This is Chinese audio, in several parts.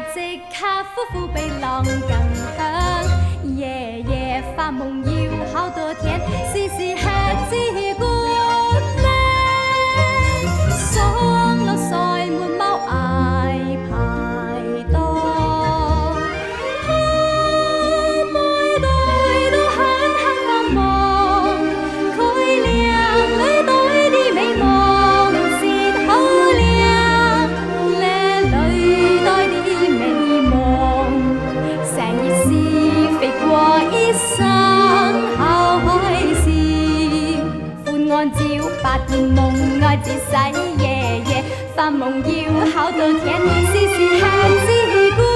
即刻呼呼比浪更香，夜夜發夢要好多天，時時吃支冠呢，爽落賽沒貓嗌排檔，每代都狠狠發夢，佢靚女對啲美夢，舌好靚，靚女對啲美夢，成日是肥過一生好開心，歡按照白天夢愛自洗夜夜發夢要好多天，時時吃支冠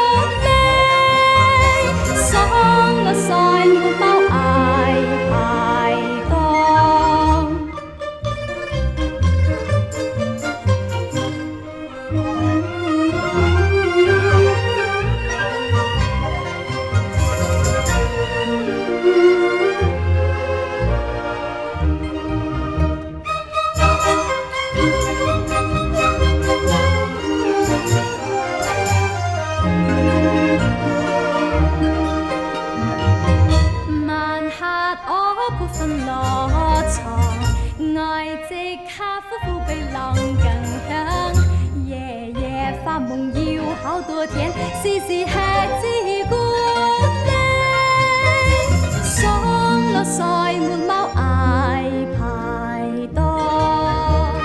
呢，爽落賽沒貓嗌排檔。晚黑我鋪瞓落床，愛即刻呼呼比浪更香，夜夜發夢要好多天，時時吃支冠呢，爽落賽沒貓嗌排檔，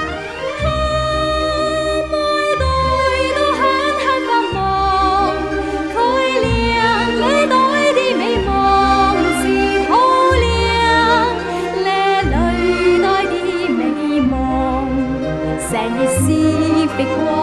每代都狠狠發夢，佢靚女對啲美夢，舌好靚，靚女對啲美夢，成日是肥過